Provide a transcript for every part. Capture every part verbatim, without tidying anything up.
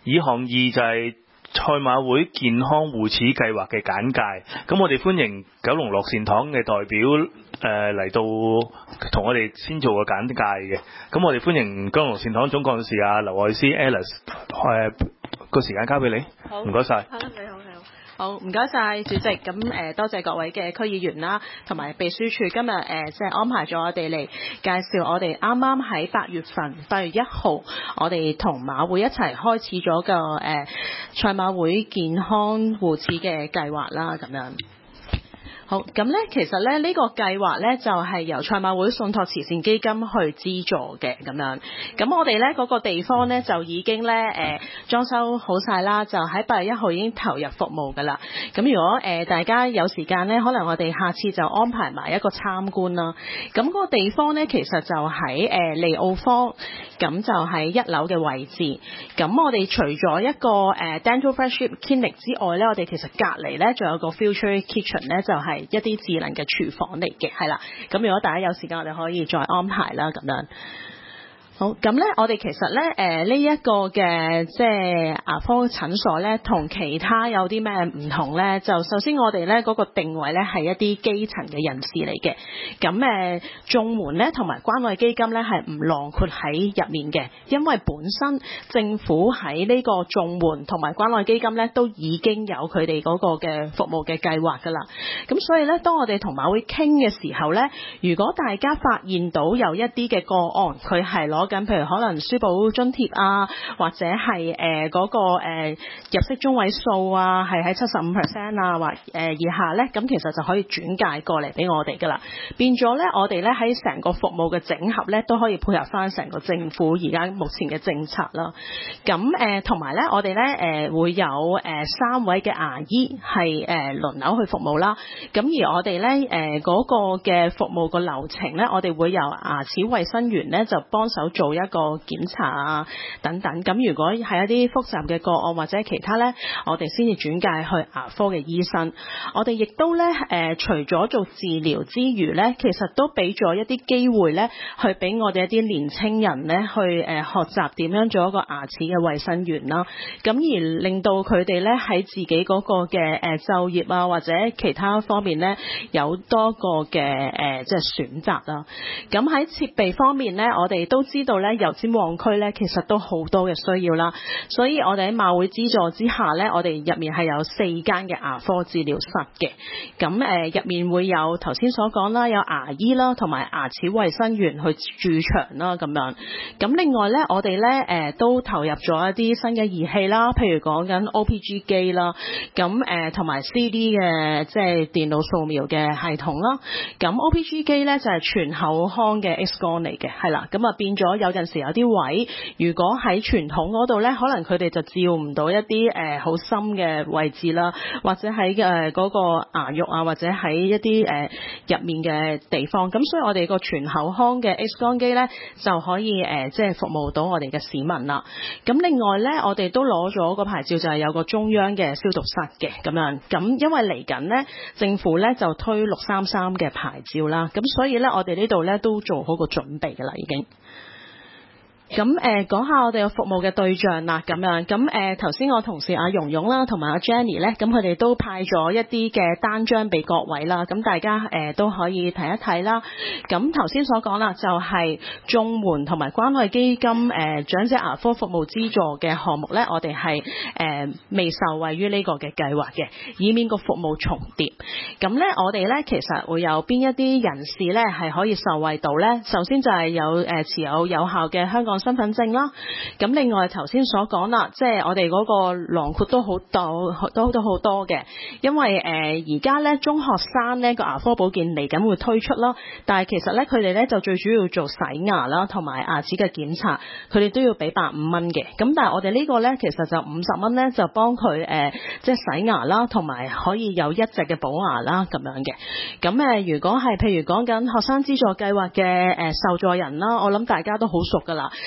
以項二就係賽馬會健康互齒計劃嘅簡介。咁我哋歡迎九龍樂善堂嘅代表誒嚟、呃、到同我哋先做個簡介嘅。咁我哋歡迎九龍樂善堂總幹事啊劉愛詩 Alice， 誒個時間交俾你。好，唔該晒。 你好，你好。好，唔該晒主席。咁誒、呃，多謝各位嘅區議員啦，同埋秘書處今日誒，即、呃、係安排咗我哋嚟介紹我哋啱啱喺八月份八月一號，我哋同馬會一齊開始咗個誒賽馬會健康互齒嘅計劃啦，咁樣。好，咁咧，其實咧呢、呢個計劃咧就係、是、由賽馬會信託慈善基金去資助嘅咁樣。咁我哋咧嗰個地方咧就已經咧誒、呃、裝修好晒啦，就喺八月一號已經投入服務㗎啦。咁如果誒、呃、大家有時間咧，可能我哋下次就安排埋一個參觀啦。咁、那、嗰個地方咧其實就喺誒、呃、利奧坊，咁就喺一樓嘅位置。咁我哋除咗一個誒、呃、Dental Flagship Clinic 之外咧，我哋其實隔離咧仲有個 Future Kitchen 咧，就係、是一啲智能嘅廚房嚟嘅，係啦。咁如果大家有時間，我哋可以再安排啦，咁樣。好，咁咧，我哋其實咧，誒呢一個嘅即係牙科診所咧，同其他有啲咩唔同咧？就首先我哋咧嗰個定位咧係一啲基層嘅人士嚟嘅。咁誒，綜援咧同埋關愛基金咧係唔囊括喺入面嘅，因為本身政府喺呢個綜援同埋關愛基金咧都已經有佢哋嗰個嘅服務嘅計劃㗎啦。咁所以咧，當我哋同馬會傾嘅時候咧，如果大家發現到有一啲嘅個案，佢係攞咁譬如可能書簿津貼啊，或者係誒嗰個誒、呃、入息中位數啊，係喺七十五 percent 啊，或誒、呃、以下咧，咁其實就可以轉介過嚟俾我哋噶啦。變咗咧，我哋咧喺成個服務嘅整合咧，都可以配合翻成個政府而家目前嘅政策啦。咁誒同埋咧，我哋咧誒會有誒、呃、三位嘅牙醫係誒、呃、輪流去服務啦。咁而我哋咧誒嗰個嘅服務個流程咧，我哋會由牙齒衛生員咧就幫手做做一個檢查啊等等，咁如果係一啲複雜嘅個案或者其他咧，我哋先至轉介去牙科嘅醫生。我哋亦都咧誒、呃，除咗做治療之餘咧，其實都俾咗一啲機會咧，去俾我哋一啲年青人咧去誒、呃、學習點樣做一個牙齒嘅衛生員啦。咁而令到佢哋咧喺自己嗰個嘅誒、呃、就業啊或者其他方面咧有多個嘅誒、呃、即係選擇啦。咁喺設備方面咧，我哋都知道咧油尖旺區咧其實都好多嘅需要啦，所以我哋喺馬會資助之下咧，我哋入面係有四間嘅牙科治療室嘅。咁誒入面會有頭先所講啦，有牙醫啦，同埋牙齒衛生員去駐場啦咁樣。咁另外咧，我哋咧誒都投入咗一啲新嘅儀器啦，譬如講緊 O P G 機啦，咁誒同埋 C D 嘅即係電腦掃描嘅系統啦。咁 O P G 機咧就係全口腔嘅 X 光嚟嘅，係啦。咁啊變咗有陣時有啲位，如果喺傳統嗰度咧，可能佢哋就照唔到一啲誒好深嘅位置啦，或者喺誒嗰個牙肉啊，或者喺一啲誒入面嘅地方。咁所以我哋個全口腔嘅 X 光機咧就可以誒即係服務到我哋嘅市民啦。咁另外咧，我哋都攞咗個牌照，就係有個中央嘅消毒室嘅咁樣。咁因為嚟緊咧，政府咧就推六三三嘅牌照啦。咁所以咧，我哋呢度咧都做好個準備㗎啦，已經。咁誒講下我哋嘅服務嘅對象啦，咁樣咁誒頭先我同事阿蓉蓉啦，同埋阿 Jenny 咧，咁佢哋都派咗一啲嘅單張俾各位啦，咁大家誒、呃、都可以睇一睇啦。咁頭先所講啦，就係綜援同埋關愛基金誒、呃、長者牙科服務資助嘅項目咧，我哋係誒未受惠於呢個嘅計劃嘅，以免個服務重疊。咁咧我哋咧其實會有邊一啲人士咧係可以受惠到咧？首先就係有誒、呃、持有有效嘅香港身份證啦，咁另外頭先所講啦，即係我哋嗰個囊括都好多，都都好多嘅，因為誒而家咧中學生咧個牙科保健嚟緊會推出啦，但係其實咧佢哋咧就最主要做洗牙啦，同埋牙齒嘅檢查，佢哋都要俾百五蚊嘅，咁但係我哋呢個咧其實就五十蚊咧就幫佢誒即係洗牙啦，同埋可以有一隻嘅補牙啦咁樣嘅。咁誒如果係譬如講緊學生資助計劃嘅誒受助人啦，我諗大家都好熟㗎啦。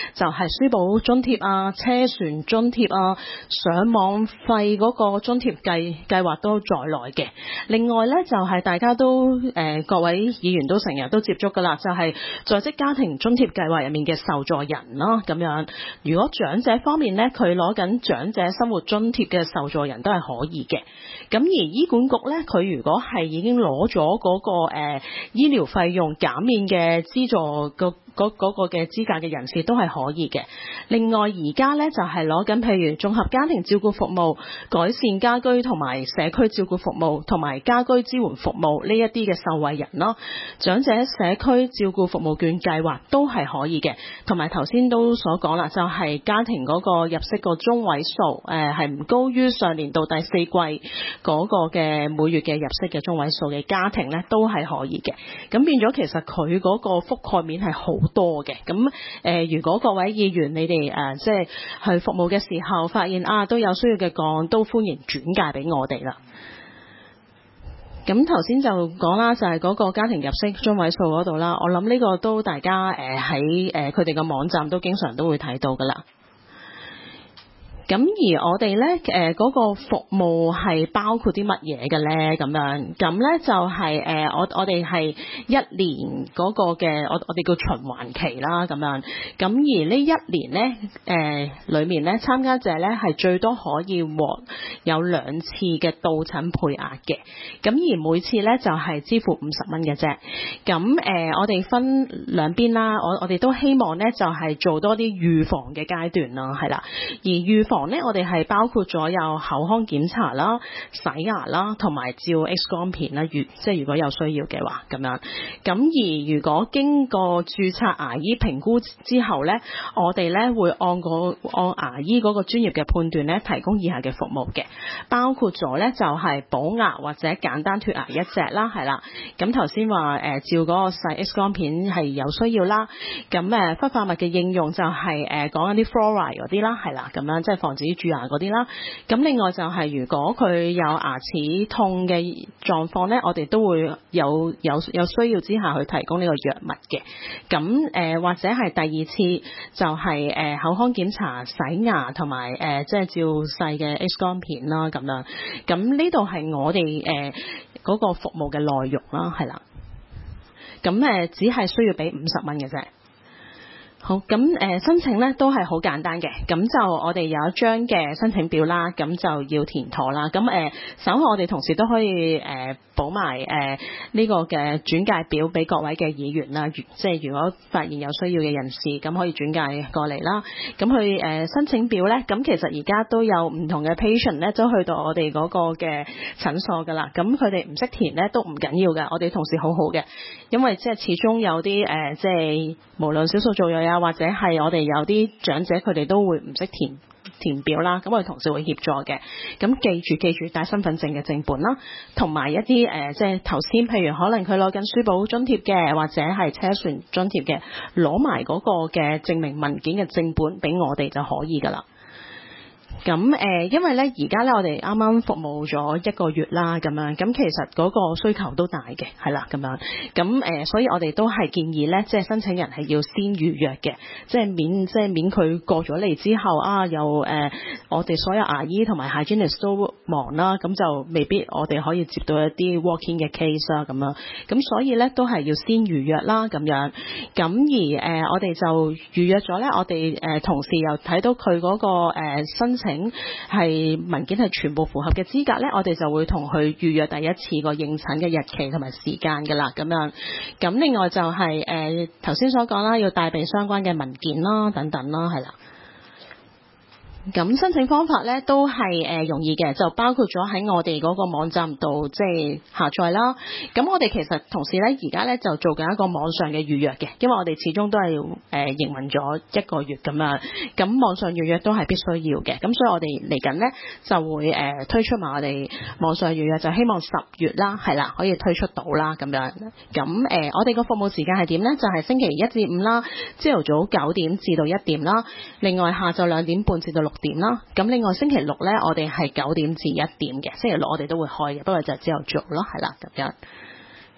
就係、是、書簿津貼啊、車船津貼啊、上網費嗰個津貼計計劃都在內嘅。另外咧就係、是、大家都誒、呃、各位議員都成日都接觸㗎啦，就係、是、在職家庭津貼計劃入面嘅受助人啦咁樣。如果長者方面咧，佢攞緊長者生活津貼嘅受助人都係可以嘅。咁而醫管局咧，佢如果係已經攞咗嗰個誒、呃、醫療費用減免嘅資助個嗰嗰個嘅資格嘅人士都係可以嘅。另外而家咧就係攞緊譬如綜合家庭照顧服務、改善家居同埋社區照顧服務同埋家居支援服務呢一啲嘅受惠人咯。長者社區照顧服務券計劃都係可以嘅。同埋頭先都所講啦，就係、是、家庭嗰個入息個中位數誒係唔高於上年度第四季嗰個嘅每月嘅入息嘅中位數嘅家庭咧，都係可以嘅。咁變咗其實佢嗰個覆蓋面係好多嘅。咁誒、呃，如果各位議員你哋誒、呃、即係去服務嘅時候，發現啊都有需要嘅個案，都歡迎轉介俾我哋啦。咁頭先就講啦，就係、是、嗰個家庭入息中位數嗰度啦。我諗呢個都大家誒喺誒佢哋嘅網站都經常都會睇到噶啦。咁而我哋咧誒嗰個服務係包括啲乜嘢嘅咧？咁樣咁咧就係、是、誒、呃、我我哋係一年嗰個嘅我我哋叫循環期啦咁樣。咁而呢一年咧誒裏面咧參加者咧係最多可以獲有兩次嘅到診配額嘅。咁而每次咧就係、是、支付五十蚊嘅啫。咁誒、呃、我哋分兩邊啦。我我哋都希望咧就係、是、做多啲預防嘅階段啦，係啦。而預防咧，我哋係包括咗有口腔檢查啦、洗牙啦，同埋照 X 光片啦。如即係如果有需要嘅話，咁樣。咁而如果經過註冊牙醫評估之後咧，我哋咧會按個按牙醫嗰個專業嘅判斷咧，提供以下嘅服務嘅，包括咗咧就係補牙或者簡單脫牙一隻啦，係啦。咁頭先話誒照嗰個細 X 光片係有需要啦。咁誒氟化物嘅應用就係誒講緊啲 fluoride 嗰啲啦，係啦，咁樣即係防止蛀牙嗰啲啦。咁另外就係如果佢有牙齒痛嘅狀況咧，我哋都會有有有需要之下去提供呢個藥物嘅。咁誒、呃、或者係第二次就係、是、誒、呃、口腔檢查、洗牙同埋誒即係照細嘅 X 光片啦咁樣。咁呢度係我哋誒嗰個服務嘅內容啦，係啦。咁誒、呃、只係需要俾五十蚊嘅啫。好，咁誒、呃、申請咧都係好簡單嘅，咁就我哋有一張嘅申請表啦，咁就要填妥啦。咁誒、呃，稍後我哋同事都可以誒補埋誒呢個嘅轉介表俾各位嘅議員啦，即係如果發現有需要嘅人士，咁可以轉介過嚟啦。咁去誒申請表咧，咁其實而家都有唔同嘅 patient 咧，都去到我哋嗰個嘅診所噶啦。咁佢哋唔識填咧都唔緊要嘅，我哋同事好好嘅，因為即係始終有啲誒、呃、即係無論少數族裔啊，或者係我哋有啲長者，佢哋都會唔識填填表啦。咁我哋同事會協助嘅。咁記住記住帶身份證嘅正本啦，同埋一啲誒、呃、即係頭先，譬如可能佢攞緊書簿津貼嘅，或者係車船津貼嘅，攞埋嗰個嘅證明文件嘅正本俾我哋就可以㗎啦。咁誒、呃，因為咧而家咧我哋啱啱服務咗一個月啦，咁樣咁其實嗰個需求都大嘅，係啦咁樣。咁誒、呃，所以我哋都係建議咧，即係申請人係要先預約嘅，即係免即係免佢過咗嚟之後啊，又誒、呃、我哋所有牙醫同埋 hygienist 都忙啦，咁就未必我哋可以接到一啲 walk-in 嘅 case 啦咁樣。咁所以咧都係要先預約啦咁樣。咁而誒、呃、我哋就預約咗咧，我哋誒、呃、同事又睇到佢嗰、嗰個、呃、申請係文件係全部符合嘅資格咧，我哋就會同佢預約第一次個應診嘅日期同埋時間㗎啦，咁樣。咁另外就係誒頭先所講啦，要帶備相關嘅文件啦，等等啦，係啦。咁申請方法咧都係誒、呃、容易嘅，就包括咗喺我哋嗰個網站度即係下載啦。咁我哋其實同時咧而家咧就做緊一個網上嘅預約嘅，因為我哋始終都係誒、呃、營運咗一個月咁樣，咁網上預約都係必須要嘅。咁所以我哋嚟緊咧就會誒、呃、推出埋我哋網上預約，就希望十月啦，係啦可以推出到啦咁樣。咁誒、呃、我哋個服務時間係點咧？就係、是、星期一至五啦，朝頭早九點至到一點啦，另外下晝兩點半至到六點啦，咁另外星期六咧，我哋係九點至一點嘅，星期六我哋都會開嘅，不過就朝頭早咯，係啦咁樣。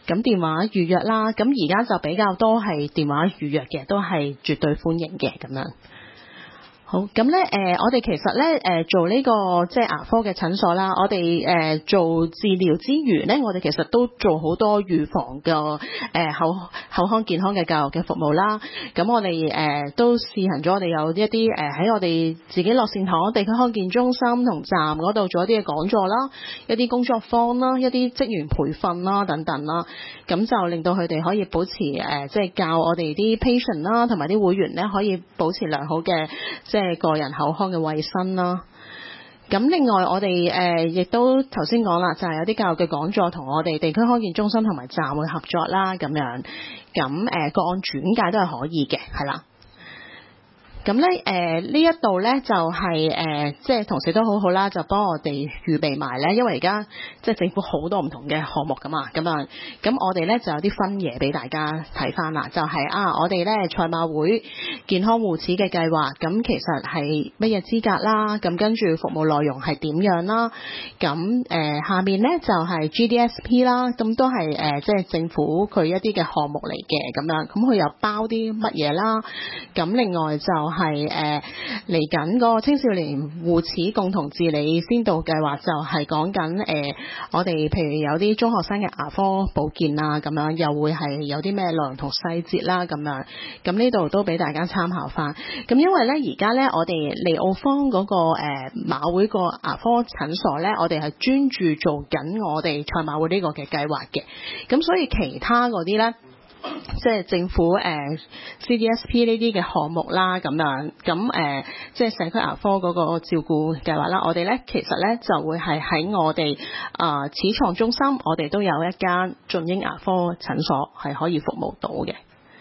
咁電話預約啦，咁而家就比較多係電話預約嘅，都係絕對歡迎嘅咁樣。好，咁咧誒，我哋其實咧誒、呃、做呢、這個即係牙科嘅診所啦，我哋誒、呃、做治療之餘咧，我哋其實都做好多預防嘅誒、呃、口口腔健康嘅教育嘅服務啦。咁我哋誒、呃、都試行咗，我哋有一啲誒喺我哋自己樂善堂地區康健中心同站嗰度做一啲嘅講座啦，一啲工作坊啦，一啲職員培訓啦等等啦。咁就令到佢哋可以保持誒、呃、即係教我哋啲 patient 啦，同埋啲會員咧可以保持良好嘅即係個人口腔嘅衛生啦。咁另外我哋誒亦都頭先講啦，就係、是、有啲教育嘅講座同我哋地區康健中心同埋站會合作啦，咁樣咁誒、呃、個案轉介都係可以嘅，係啦。咁咧誒呢一度咧就係、是、誒、呃、即係同事都好好啦，就幫我哋預備埋咧，因為而家即係政府好多唔同嘅項目㗎嘛，咁啊咁我哋咧就有啲分嘢俾大家睇返啦，就係、是、啊我哋咧賽馬會健康護齒嘅計劃，咁其實係乜嘢資格啦，咁跟住服務內容係點樣啦，咁誒、呃、下面咧就係、是、G D S P 啦，咁都係誒、呃、即係政府佢一啲嘅項目嚟嘅咁樣，咁佢又包啲乜嘢啦，咁另外就係誒嚟緊個青少年護齒共同治理先導計劃，就係講緊誒我哋譬如有啲中學生嘅牙科保健啊，咁樣又會係有啲咩內容同細節啦咁樣，咁呢度都俾大家參考翻。咁因為咧而家咧我哋利奧坊嗰、那個誒、呃、馬會個牙科診所咧，我哋係專注做緊我哋賽馬會呢個嘅計劃嘅，咁所以其他嗰啲咧。即係政府誒、呃、C D S P 呢啲嘅項目啦，咁樣咁誒，即係社區牙科嗰個照顧計劃啦。我哋咧其實咧就會係喺我哋啊始創中心，我哋都有一間俊英牙科診所係可以服務到嘅。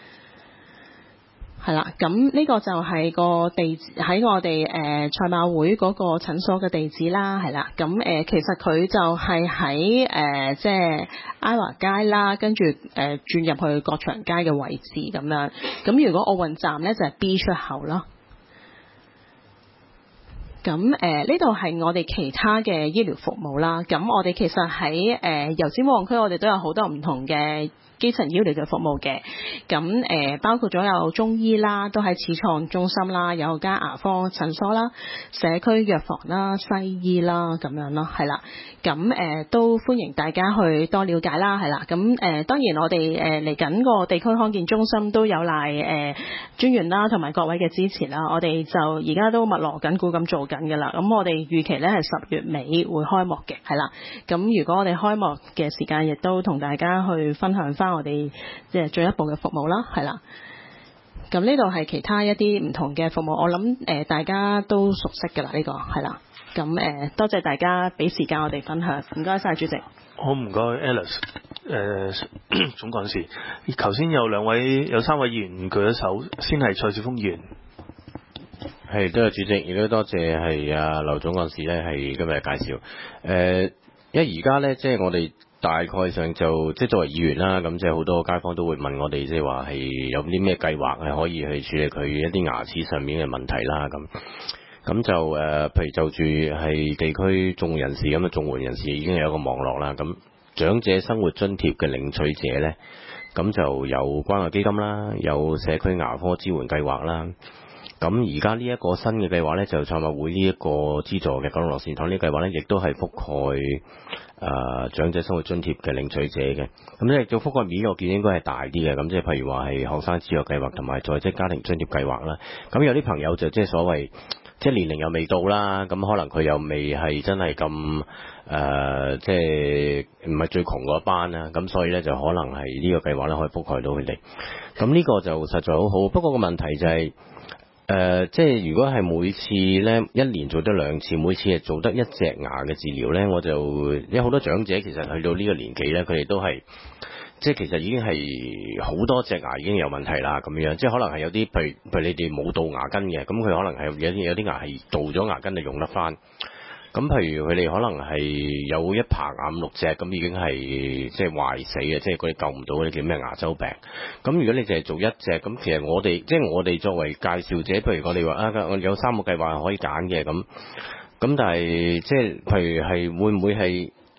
係啦，咁呢個就係個地址喺我哋誒賽馬會嗰個診所嘅地址啦，係啦，咁誒、呃、其實佢就係喺誒即係埃華街啦，跟住誒轉入去國祥街嘅位置咁樣。咁如果奧運站咧就係、是、B 出口咯。咁誒呢度係我哋其他嘅醫療服務啦。咁我哋其實喺誒油尖旺區，我哋都有好多唔同嘅基層醫療嘅服務嘅，咁誒、呃、包括咗有中醫啦，都喺始創中心啦，有間牙科診所啦，社區藥房啦，西醫啦咁樣咯，係啦，咁誒、呃、都歡迎大家去多了解啦，係啦，咁誒、呃、當然我哋誒嚟緊個地區康健中心都有賴誒、呃、專員啦，同埋各位嘅支持啦，我哋就而家都密鑼緊鼓咁做緊㗎啦，咁我哋預期咧係十月尾會開幕嘅，係啦，咁如果我哋開幕嘅時間亦都同大家去分享翻我哋即係進一步嘅服務啦，係啦。咁呢度係其他一啲唔同嘅服務，我諗誒、呃、大家都熟悉㗎啦，呢、這個係啦。咁誒、呃、多謝大家俾時間我哋分享，唔該晒主席。 好，唔該 Alice 誒、呃、總幹事。頭先有兩位有三位議員舉咗手，先係蔡少峰議員。 係，多謝主席，亦都多謝係啊劉總幹事咧，係今日嘅介紹。誒、呃，因為而家咧，即係我哋。大概上就即係作為議員啦，咁即係好多街坊都會問我哋，即係話係有啲咩計劃係可以去處理佢一啲牙齒上面嘅問題啦。咁咁就誒、呃，譬如就住係地區綜援人士咁嘅綜援人士已經有一個網絡啦。咁長者生活津貼嘅領取者呢，咁就有關愛基金啦，有社區牙科支援計劃啦。咁而家呢一個新嘅計劃呢，就賽馬會呢一個資助嘅九龍樂善堂呢個計劃呢，亦都係覆蓋誒、呃、長者生活津貼嘅領取者嘅。咁咧，做覆蓋面我見應該係大啲嘅。咁即係譬如話係學生資助計劃同埋在職家庭津貼計劃啦。咁有啲朋友就即係所謂即係年齡又未到啦，咁可能佢又未係真係咁誒，即係唔係最窮嗰班啦。咁所以呢，就可能係呢個計劃呢可以覆蓋到佢哋。咁呢個就實在好好。不過個問題就係、是。誒、呃，即係如果係每次咧一年做得兩次，每次係做得一隻牙嘅治療咧，我就因為好多長者其實去到呢個年紀咧，佢哋都係即係其實已經係好多隻牙已經有問題啦咁樣，即係可能係有啲譬如譬如你哋冇到牙根嘅，咁佢可能係有啲有啲牙係做咗牙根就用得翻。咁譬如佢哋可能係有一排牙五六隻，咁已經係即係壞死嘅，即係佢哋救唔到嗰啲叫咩牙周病。咁如果你淨係做一隻，咁其實我哋即係我哋作為介紹者，譬如我哋話啊，我有三個計劃可以揀嘅，咁咁但係即係譬如係會唔會係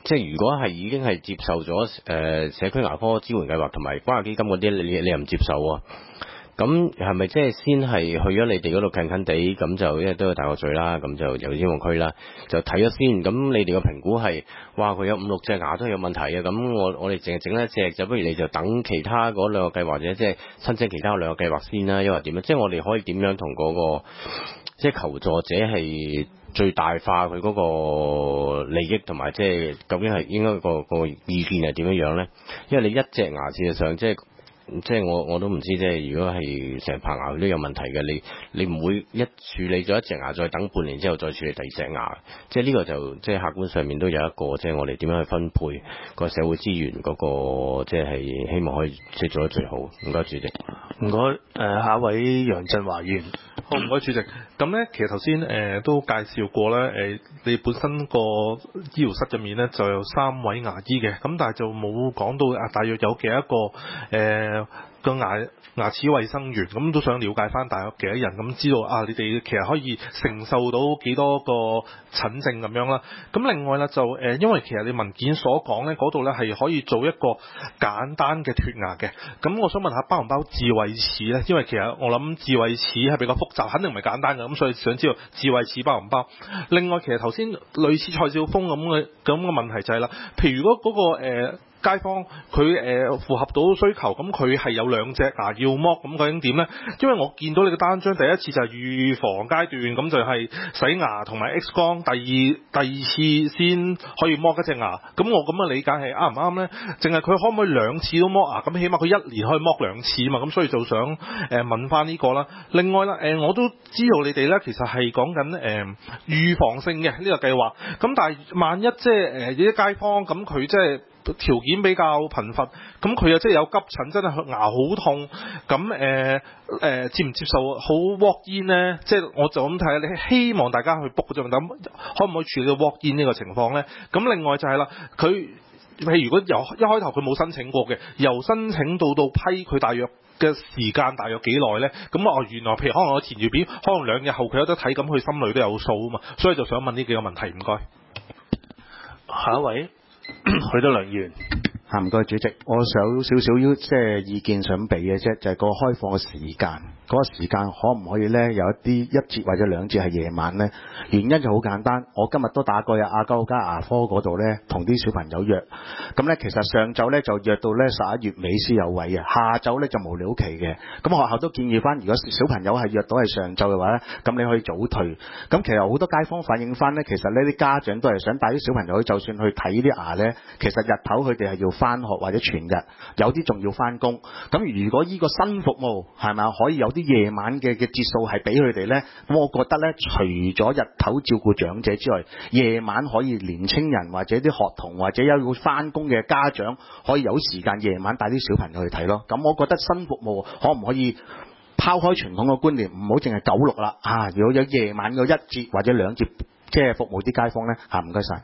即係如果係已經係接受咗誒、呃、社區牙科支援計劃同埋關愛基金嗰啲，你你又唔接受啊？咁係咪即係先係去咗你哋嗰度近近地，咁就因為都有大角咀啦，咁就有英皇區啦，就睇咗先。咁你哋嘅評估係，哇佢有五六隻牙都有問題嘅，咁我我哋淨係整一隻，就不如你就等其他嗰兩個計劃，或者即係申請其他兩個計劃先啦，因為點樣？即係我哋可以點樣同嗰個即係求助者係最大化佢嗰個利益，同埋即係究竟係應該個個意見係點樣樣咧？因為你一隻牙事實上即係。即係我我都唔知，即係如果係成排牙都有問題嘅，你你唔會一處理咗一隻牙，再等半年之後再處理第二隻牙。即係呢個就即係客觀上面都有一個，即係我哋點樣去分配個社會資源嗰個，即係希望可以即係做得最好。唔該主席。 唔該，誒下一位楊振華議員。 好，唔該主席。咁咧，其實頭先誒都介紹過咧，誒、呃、你本身個醫療室入面咧就有三位牙醫嘅，咁但係就冇講到啊，大約有幾多個誒個、呃、牙牙齒衛生員，咁都想了解翻大約幾多人，咁知道啊，你哋其實可以承受到幾多個診症咁樣啦。咁另外咧就誒、呃，因為其實你文件所講咧嗰度咧係可以做一個簡單嘅脫牙嘅，咁我想問下包唔包智慧齒咧？因為其實我諗智慧齒係比較複雜，肯定唔係簡單嘅，咁所以想知道智慧齒包唔包？另外其實頭先類似蔡少峰咁嘅咁嘅問題就係、是、啦，譬如如果嗰、那個、呃街坊佢誒、呃、符合到需求，咁佢係有兩隻牙要剝，咁究竟點呢？因為我見到你嘅單張第一次就係預防階段，咁就係洗牙同埋 X 光，第二第二次先可以剝一隻牙。咁我咁嘅理解係啱唔啱呢？淨係佢可唔可以兩次都剝牙？咁起碼佢一年可以剝兩次嘛。咁所以就想誒、呃、問翻呢個啦。另外啦，誒、呃、我都知道你哋呢其實係講緊誒預防性嘅呢、這個計劃。咁但係萬一即係誒有啲街坊咁佢即係條件比較貧乏，咁佢又即係有急診，真係牙好痛，咁誒誒接唔接受好 walk in 呢？即係我就咁睇，你希望大家去 book 嗰陣，咁可唔可以處理到 walk in 呢個情況呢？咁另外就係啦，佢譬如如果由一開頭佢冇申請過嘅，由申請到到批佢大約嘅時間大約幾耐呢？咁啊原來譬如可能我填住表，可能兩日後佢有得睇，咁佢心裏都有數啊嘛，所以就想問呢幾個問題，唔該。 下一位。許德良議員。 嚇，唔該主席，我有少少要即係意見想俾嘅啫，就係、是、個開放嘅時間，嗰、那個時間可唔可以呢？有一啲一節或者兩節係夜晚呢？原因就好簡單，我今日都打過入亞鳩加牙科嗰度呢，同啲小朋友約，咁呢，其實上晝呢就約到呢十一月尾先有位啊，下晝呢就無了期嘅。咁學校都建議翻，如果小朋友係約到係上晝嘅話呢，咁你可以早退。咁其實好多街坊反映翻呢，其實呢啲家長都係想帶啲小朋友，就算去睇啲牙呢，其實日頭佢哋係要翻學或者全日，有啲仲要翻工。咁如果呢個新服務係咪可以有啲夜晚嘅嘅節數係俾佢哋呢？咁我覺得呢，除咗日頭照顧長者之外，夜晚可以年青人或者啲學童或者有要翻工嘅家長可以有時間夜晚帶啲小朋友去睇咯。咁我覺得新服務可唔可以拋開傳統嘅觀念，唔好淨係九六啦啊！如果有夜晚嘅一節或者兩節，即係服務啲街坊呢。嚇，唔該晒。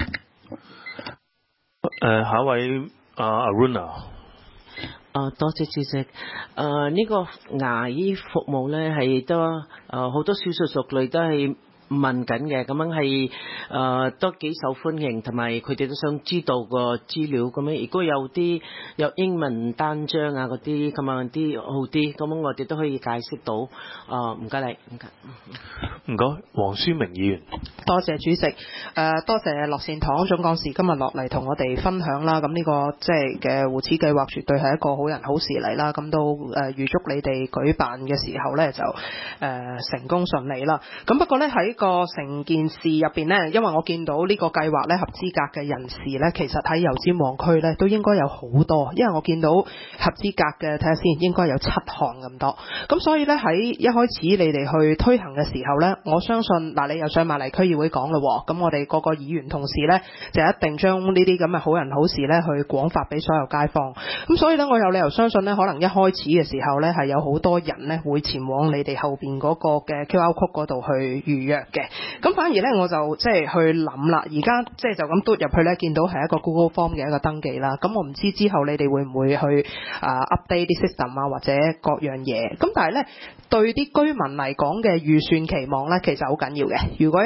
誒，下一位。啊 Aruna， 啊多謝主席。誒、呃、呢、這個牙醫服務咧係都誒好多少數族裔都係問緊嘅，咁樣係誒都幾受歡迎，同埋佢哋都想知道個資料咁樣。如果有啲有英文單張啊嗰啲咁樣啲好啲，咁樣我哋都可以解釋到。啊唔該你，唔該。 唔該，黃書明議員。 多謝主席，誒、呃、多謝樂善堂總幹事今日落嚟同我哋分享啦。咁呢、這個即係嘅互齒計劃，絕對係一個好人好事嚟啦。咁都誒、呃、預祝你哋舉辦嘅時候咧就誒、呃、成功順利啦。咁不過咧喺個成件事入邊咧，因為我見到呢個計劃咧合資格嘅人士咧，其實喺油尖旺區咧都應該有好多，因為我見到合資格嘅睇下先，應該有七項咁多。咁所以咧喺一開始你哋去推行嘅時候咧，我相信嗱，你又上埋嚟區議會講咯，咁我哋個個議員同事咧就一定將呢啲咁嘅好人好事咧去廣發俾所有街坊。咁所以咧，我有理由相信咧，可能一開始嘅時候咧係有好多人咧會前往你哋後邊嗰個嘅 Q R code 嗰度去預約嘅。咁反而咧我就即係去諗啦，而家即係就咁嘟入去咧，見到係一個 Google Form 嘅一個登記啦。咁我唔知之後你哋會唔會去啊 update 啲 system 啊或者各樣嘢。咁但係咧對啲居民嚟講嘅預算期望咧，其實好緊要嘅。如果一開始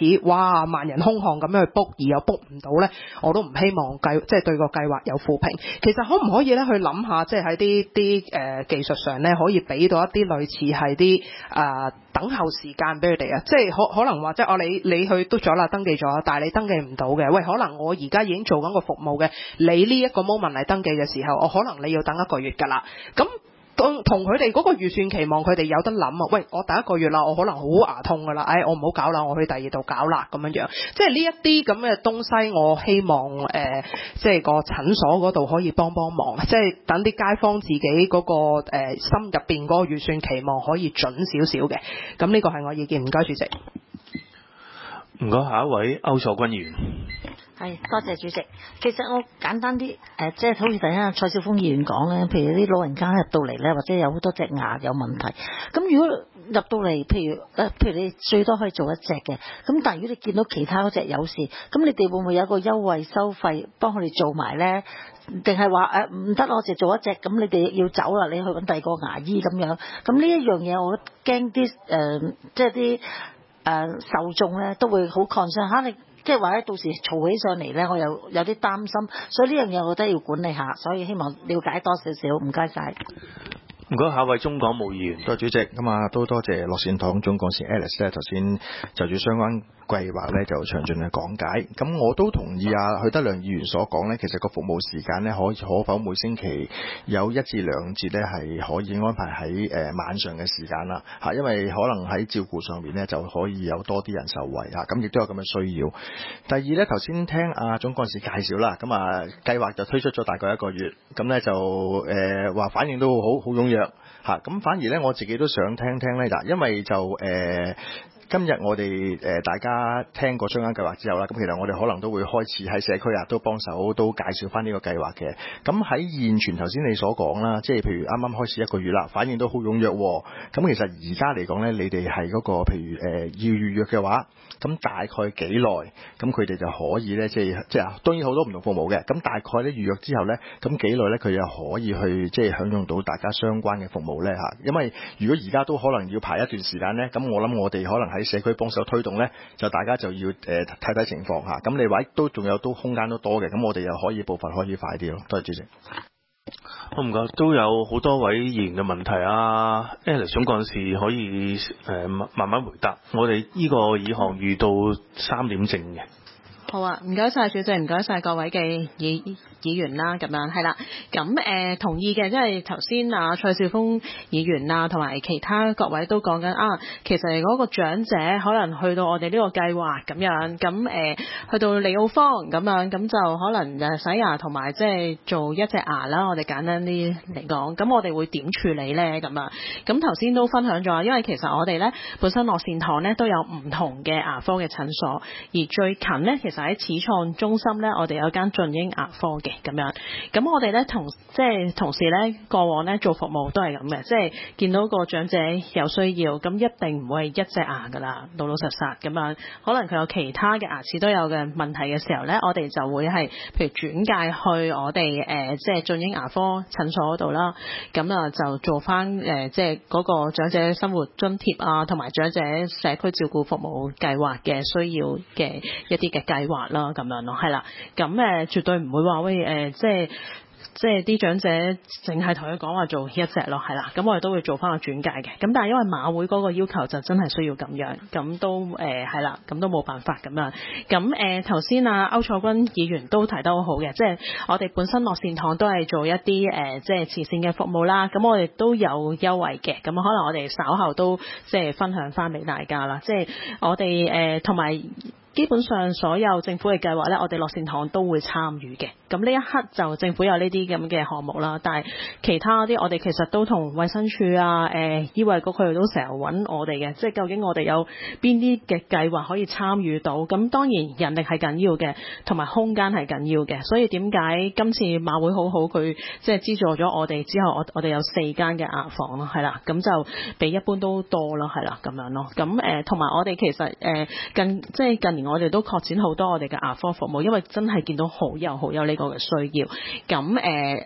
此哇萬人空巷咁樣去 book 而又 book 唔到咧，我都唔希望計即係對個計劃有負評。其實可唔可以咧去諗下，即係喺啲啲誒技術上咧，可以俾到一啲類似係啲誒等候時間俾佢哋啊？即係可可能話即係我你你去嘟咗啦，登記咗，但係你登記唔到嘅，喂，可能我而家已經做緊個服務嘅，你呢一個 moment 嚟登記嘅時候，我可能你要等一個月㗎啦，咁。同同佢哋嗰個預算期望，佢哋有得諗啊！喂，我第一個月啦，我可能好牙痛噶啦，唉，我唔好搞啦，我去第二度搞啦咁樣樣。即係呢一啲咁嘅東西，我希望誒、呃，即係個診所嗰度可以幫幫忙，即係等啲街坊自己嗰、個、呃、心入邊嗰個預算期望可以準少少嘅。咁呢個係我意見，唔該主席。 唔該，下一位歐楚君議員。 係，多謝主席。其實我簡單啲，誒、呃，即係好似第一蔡少峰議員講咧，譬如啲老人家入到嚟咧，或者有好多隻牙有問題。咁如果入到嚟，譬如誒、呃，譬如你最多可以做一隻嘅，咁但係如果你見到其他嗰隻有事，咁你哋會唔會有一個優惠收費幫佢哋做埋咧？定係話誒唔得，我淨做一隻，咁你哋要走啦，你去揾第二個牙醫咁樣。咁呢一樣嘢，我驚啲誒，即係啲誒受眾咧都會好 concern 嚇你。即係話咧，到時嘈起上嚟咧，我又有啲擔心，所以呢樣嘢我覺得要管理下，所以希望了解多少少，唔該晒。 唔該，下一位中港務議員。 多謝主席，咁啊都多謝樂善堂總幹事 Alice 咧，頭先就住相關計劃咧就詳盡嘅講解。咁我都同意啊許德亮議員所講咧，其實個服務時間咧可可否每星期有一至兩節咧係可以安排喺誒、呃、晚上嘅時間啦嚇，因為可能喺照顧上面咧就可以有多啲人受惠嚇，咁亦都有咁嘅需要。第二咧，頭先聽阿總幹事介紹啦，咁啊計劃就推出咗大概一個月，咁咧就誒話、呃、反應都好好踴躍嚇，咁反而咧我自己都想聽聽咧嗱，因為就誒。呃今日我哋誒、呃、大家聽過相關計劃之後啦，咁其實我哋可能都會開始喺社區啊都幫手都介紹翻呢個計劃嘅。咁喺現存頭先你所講啦，即係譬如啱啱開始一個月啦，反應都好踴躍喎。咁其實而家嚟講咧，你哋係嗰個譬如誒、呃、要預約嘅話，咁大概幾耐？咁佢哋就可以咧，即係即係當然好多唔同服務嘅。咁大概咧預約之後咧，咁幾耐咧佢又可以去即係享用到大家相關嘅服務咧嚇？因為如果而家都可能要排一段時間咧，咁我諗我哋可能喺社區幫手推動咧，就大家就要誒睇睇情況嚇。咁你話都仲有都空間都多嘅，咁我哋又可以步伐可以快啲咯。多謝主席。 好唔該，都有好多位議員嘅問題啊 Alice 總幹事可以誒、呃、慢慢回答。我哋呢個議項預到三點正嘅。 好啊，唔該晒主席，唔該晒各位嘅議議員啦，咁樣係啦，咁誒、呃、同意嘅，因為頭先啊蔡少峰議員啊，同埋其他各位都講緊啊，其實嗰個長者可能去到我哋呢個計劃咁樣，咁誒、呃、去到利奧坊咁樣，咁就可能誒洗牙同埋即係做一隻牙啦，我哋簡單啲嚟講，咁我哋會點處理咧咁啊？咁頭先都分享咗，因為其實我哋咧本身樂善堂咧都有唔同嘅牙科嘅診所，而最近咧其實喺始創中心咧，我哋有間俊英牙科嘅咁樣，咁我哋咧同即係同時咧過往咧做服務都係咁嘅，即係見到個長者有需要，咁一定唔會係一隻牙噶啦，老老實實咁樣，可能佢有其他嘅牙齒都有嘅問題嘅時候咧，我哋就會係譬如轉介去我哋誒、呃、即係俊英牙科診所嗰度啦，咁啊就做翻誒、呃、即係嗰個長者生活津貼啊，同埋長者社區照顧服務計劃嘅需要嘅一啲嘅計劃啦，咁樣咯，係啦，咁誒、呃、絕對唔會話喂誒、呃、即係。即係啲長者淨係同佢講話做一隻咯，係啦，咁我哋都會做翻個轉介嘅。咁但係因為馬會嗰個要求就真係需要咁樣，咁都誒係啦，咁都冇辦法咁樣。咁誒頭先啊歐楚君議員都提得好好嘅，即係我哋本身樂善堂都係做一啲誒、呃、即係慈善嘅服務啦。咁我哋都有優惠嘅，咁可能我哋稍後都即係分享翻俾大家啦。即係我哋誒同埋。呃基本上所有政府嘅計劃咧，我哋樂善堂都會參與嘅。咁呢一刻就政府有呢啲咁嘅項目啦，但係其他啲我哋其實都同衛生署啊、誒、呃、醫衞局佢哋都成日揾我哋嘅，即係究竟我哋有邊啲嘅計劃可以參與到？咁當然人力係緊要嘅，同埋空間係緊要嘅。所以點解今次馬會好好，佢即係資助咗我哋之後，我我哋有四間嘅牙房咯，係啦，咁就比一般都多咯，係啦，咁樣咯。咁誒同埋我哋其實誒、呃、近即係近年。我哋都擴展好多我哋嘅牙科服務，因為真係見到好有好有呢個嘅需要。咁誒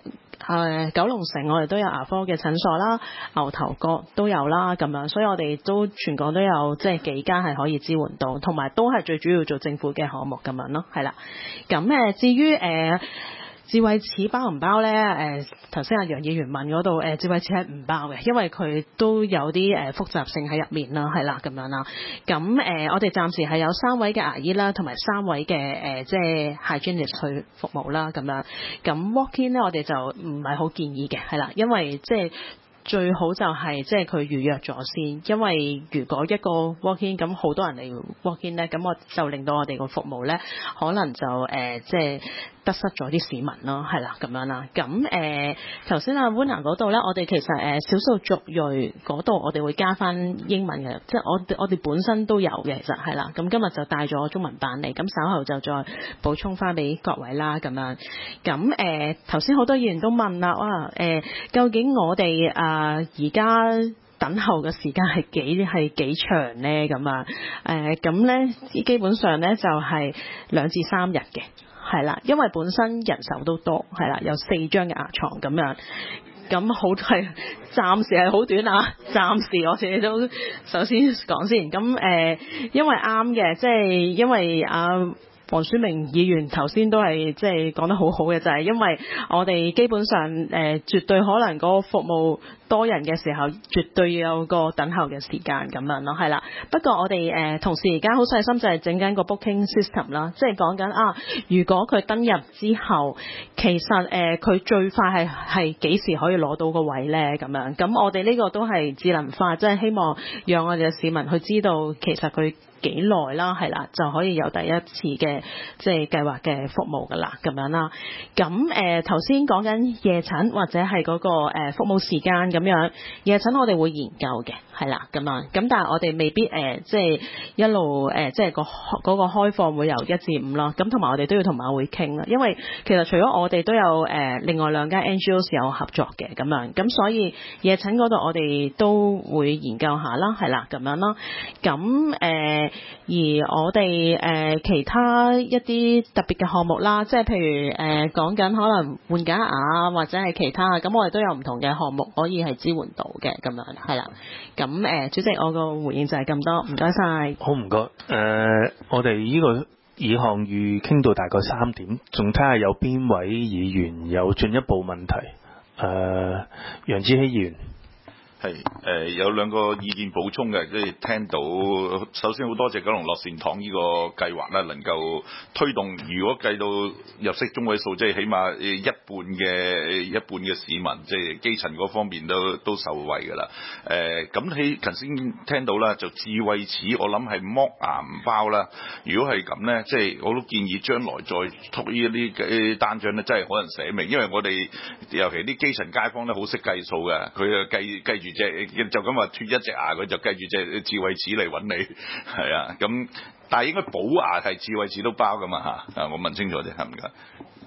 誒九龍城我哋都有牙科嘅診所啦，牛頭角都有啦咁樣，所以我哋都全港都有即係幾間係可以支援到，同埋都係最主要做政府嘅項目咁樣咯，係啦。咁誒至於誒。呃智慧齒包唔包呢？誒頭先阿楊議員問嗰度，誒智慧齒係唔包嘅，因為佢都有啲誒複雜性喺入面啦，係啦咁樣啦。咁誒、呃、我哋暫時係有三位嘅牙醫啦，同埋三位嘅誒、呃、即係 hygienist 去服務啦咁樣。咁 walk in 呢，我哋就唔係好建議嘅，係啦，因為即係。最好就係即係佢預約咗先，因為如果一個 walk in 咁好多人嚟 walk in 咧，咁我就令到我哋個服務咧可能就誒、呃、即係得失咗啲市民咯，係啦咁樣啦。咁誒頭先阿 Wuna 嗰度咧，我哋其實誒、呃、少數族裔嗰度我哋會加翻英文嘅，即係我我哋本身都有嘅，其實係啦。咁今日就帶咗中文版嚟，咁稍後就再補充翻俾各位啦咁樣。咁誒頭先好多議員都問啦，哇誒、呃、究竟我哋啊〜啊！而家等候嘅時間係幾係幾長咧？咁啊，誒咁咧，基本上咧就係兩至三日嘅，係啦，因為本身人手都多，係啦，有四張嘅牙床咁樣，咁好係暫時係好短啊！暫時我哋都首先講先，咁誒、呃，因為啱嘅，即係因為啊。黃宣明議員頭先都係即係講得好好嘅，就係、是、因為我哋基本上誒、呃、絕對可能嗰個服務多人嘅時候，絕對要有個等候嘅時間咁樣咯，係啦。不過我哋誒、呃、同事而家好細心就係整緊個 booking system 啦，即係講緊啊，如果佢登入之後，其實誒佢、呃、最快係係幾時可以攞到個位咧咁樣。咁我哋呢個都係智能化，即係希望讓我哋嘅市民去知道其實佢幾耐啦，係啦，就可以有第一次嘅即係計劃嘅服務噶啦，咁樣啦。咁誒頭先講緊夜診或者係嗰個誒服務時間咁樣，夜診我哋會研究嘅，係啦咁樣。咁但係我哋未必誒即係一路誒即係個嗰個開放會由一至五咯。咁同埋我哋都要同馬會傾啦，因為其實除咗我哋都有誒另外兩間 N G O 有合作嘅咁樣。咁所以夜診嗰度我哋都會研究下啦，係啦咁樣咯。咁誒。呃而我哋誒、呃、其他一啲特別嘅項目啦，即係譬如誒講緊可能換假牙或者係其他，咁我哋都有唔同嘅項目可以係支援到嘅咁樣，係啦。咁誒、呃，主席我個回應就係咁多，唔該晒。 好唔該。誒、呃，我哋呢個議項預傾到大概三點，仲睇下有邊位議員有進一步問題。誒、呃，楊志希議員。 係誒、呃、有兩個意見補充嘅，即係聽到首先好多謝九龍樂善堂呢個計劃啦，能夠推動。如果計到入息中位數，即係起碼一半嘅一半嘅市民，即係基層嗰方面都都受惠㗎啦。誒咁喺頭先聽到啦，就智慧齒，我諗係剝牙唔包啦。如果係咁咧，即係我都建議將來再出呢一啲嘅單張咧，真係可能寫明，因為我哋尤其啲基層街坊咧好識計數嘅，佢啊計計住。隻就咁話脫一隻牙，佢就計住隻智慧齒嚟揾你，係啊，咁但係應該補牙係智慧齒都包噶嘛嚇，啊我問清楚啫，唔該。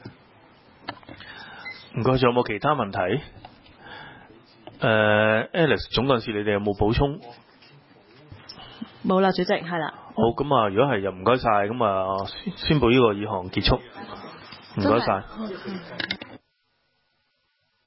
唔該，仲有冇其他問題？誒、呃、Alice 總幹事，你哋有冇補充？ 冇啦，主席，係啦。 好，咁啊，如果係又唔該晒，咁啊，宣佈呢個議項結束。唔該晒。